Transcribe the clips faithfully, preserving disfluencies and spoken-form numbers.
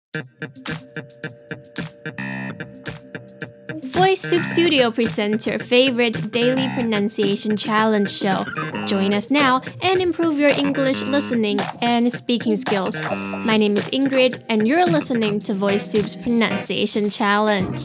VoiceTube Studio presents your favorite daily pronunciation challenge show. Join us now and improve your English listening and speaking skills. My name is Ingrid, and you're listening to VoiceTube's Pronunciation Challenge.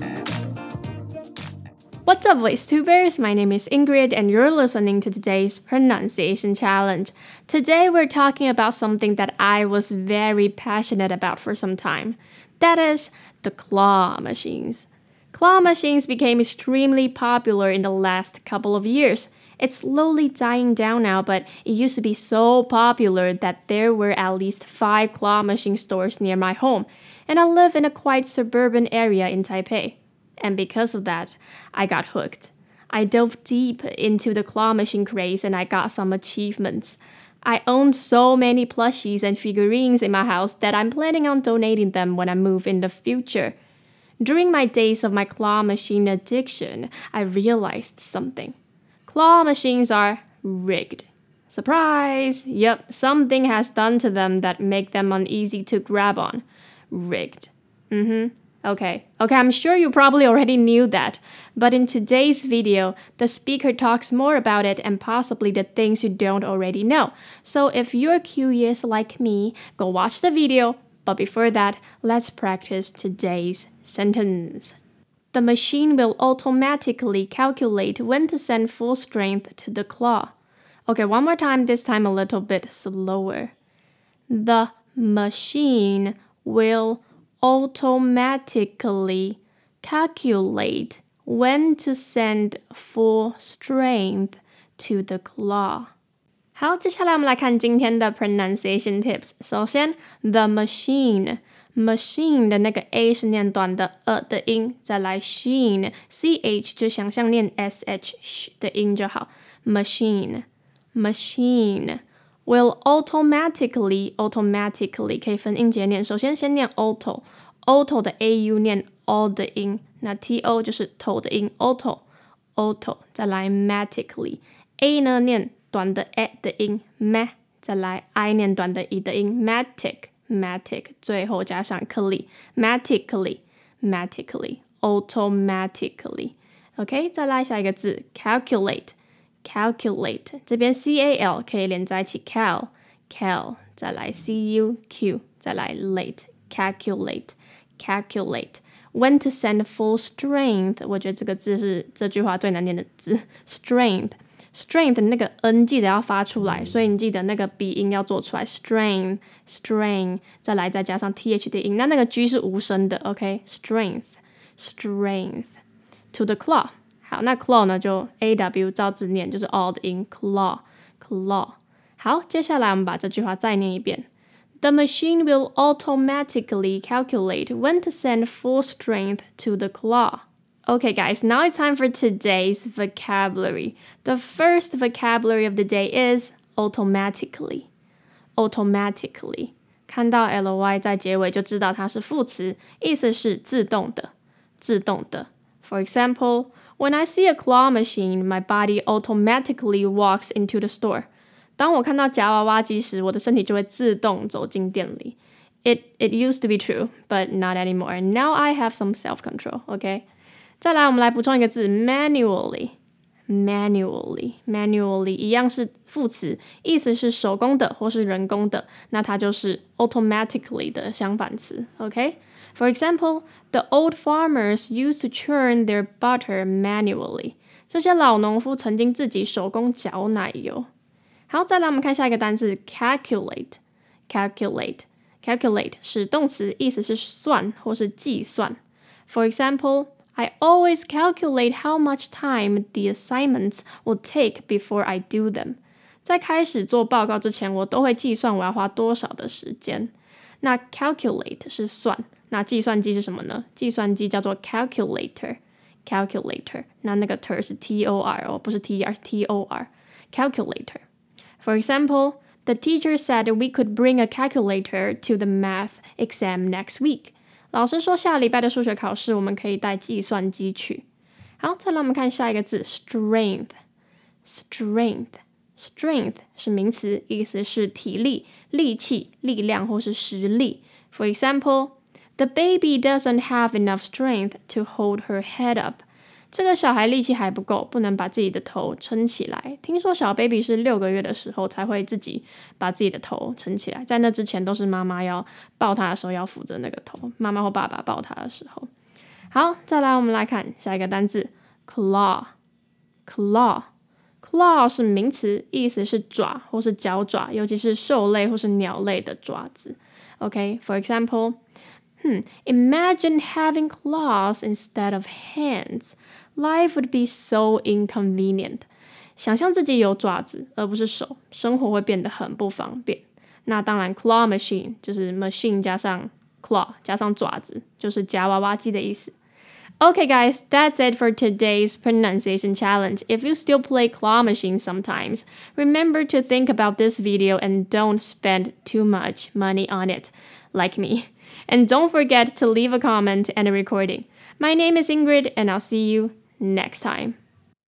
What's up, VoiceTubers? My name is Ingrid, and you're listening to today's Pronunciation Challenge. Today, we're talking about something that I was very passionate about for some time. That is the claw machines. Claw machines became extremely popular in the last couple of years. It's slowly dying down now, but it used to be so popular that there were at least five claw machine stores near my home, and I live in a quite suburban area in Taipei. And because of that, I got hooked. I dove deep into the claw machine craze and I got some achievements. I own so many plushies and figurines in my house that I'm planning on donating them when I move in the future. During my days of my claw machine addiction, I realized something. Claw machines are rigged. Surprise! Yep, something has done to them that make them uneasy to grab on. Rigged. Mm-hmm. Okay, okay, I'm sure you probably already knew that, but in today's video, the speaker talks more about it and possibly the things you don't already know. So if you're curious like me, go watch the video, but before that, let's practice today's sentence. The machine will automatically calculate when to send full strength to the claw. Okay, one more time, this time a little bit slower. The machine will automatically calculate when to send full strength to the claw. 好，接下来我们来看今天的 pronunciation tips. 首先 the machine machine 的那个 a 是念短的 a 的音，再来 sheen ch 就想象念 sh 的音就好。machine machine will automatically automatically 可以分音节念，首先先念 auto auto 的 au 念 o 的音，那 to 就是头的音 auto auto 再来 matically a 呢念短的 e 的音 ma 再来 i 念短的 e 的音 matic matic 最后加上 cally matically matically automatically OK 再来下一个字 calculate calculate 这边 cal 可以连在一起 cal cal 再来 cuq 再来 late calculate calculate when to send full strength 我觉得这个字是这句话最难念的字 strength strength 那个 n 记得要发出来，所以你记得那个鼻音要做出来 strain strain 再来再加上 th 的音，那那个 g 是无声的 OK strength strength to the claw好，那 claw 呢就 aw 照字念就是 all 的音 claw claw 好，接下来我们把这句话再念一遍 The machine will automatically calculate when to send full strength to the claw. Okay guys, now it's time for today's vocabulary. The first vocabulary of the day is automatically. Automatically. 看到 ly 在结尾就知道它是副词，意思是自动的，自动的。For example, when I see a claw machine, my body automatically walks into the store. 当我看到夹娃娃机时，我的身体就会自动走进店里。It, it used to be true, but not anymore. Now I have some self-control, okay? 再来，我们来补充一个字 manually. Manually, manually 一样是副词，意思是手工的或是人工的，那它就是 automatically 的相反词 OK? For example, the old farmers used to churn their butter manually. 这些老农夫曾经自己手工搅奶油。好，再来我们看下一个单字 calculate. Calculate. Calculate 是动词，意思是算或是计算。For example, I always calculate how much time the assignments will take before I do them. 在开始做报告之前，我都会计算我要花多少的时间。那 calculate 是算，那计算机是什么呢？计算机叫做 calculator. Calculator. 那那个 ter 是 T O R 哦，不是 T E R 是 T O R. Calculator. For example, the teacher said we could bring a calculator to the math exam next week. 老师说下礼拜的数学考试我们可以带计算机去。好，再来我们看下一个字 strength. Strength. Strength 是名词，意思是体力、力气、力量或是实力。For example, The baby doesn't have enough strength to hold her head up. 这个小孩力气还不够，不能把自己的头撑起来。听说小 baby 是六个月的时候才会自己把自己的头撑起来，在那之前都是妈妈要抱他的时候要扶着那个头，妈妈或爸爸抱他的时候。好，再来我们来看下一个单字 claw claw claw 是名词，意思是爪或是脚爪，尤其是兽类或是鸟类的爪子。OK, for example, hmm, imagine having claws instead of hands. Life would be so inconvenient. 想象自己有爪子而不是手，生活会变得很不方便。那当然 claw machine 就是 machine 加上 claw 加上爪子，就是夹娃娃机的意思。Okay, guys, that's it for today's pronunciation challenge. If you still play claw machine sometimes, remember to think about this video and don't spend too much money on it, like me. And don't forget to leave a comment and a recording. My name is Ingrid, and I'll see you next time.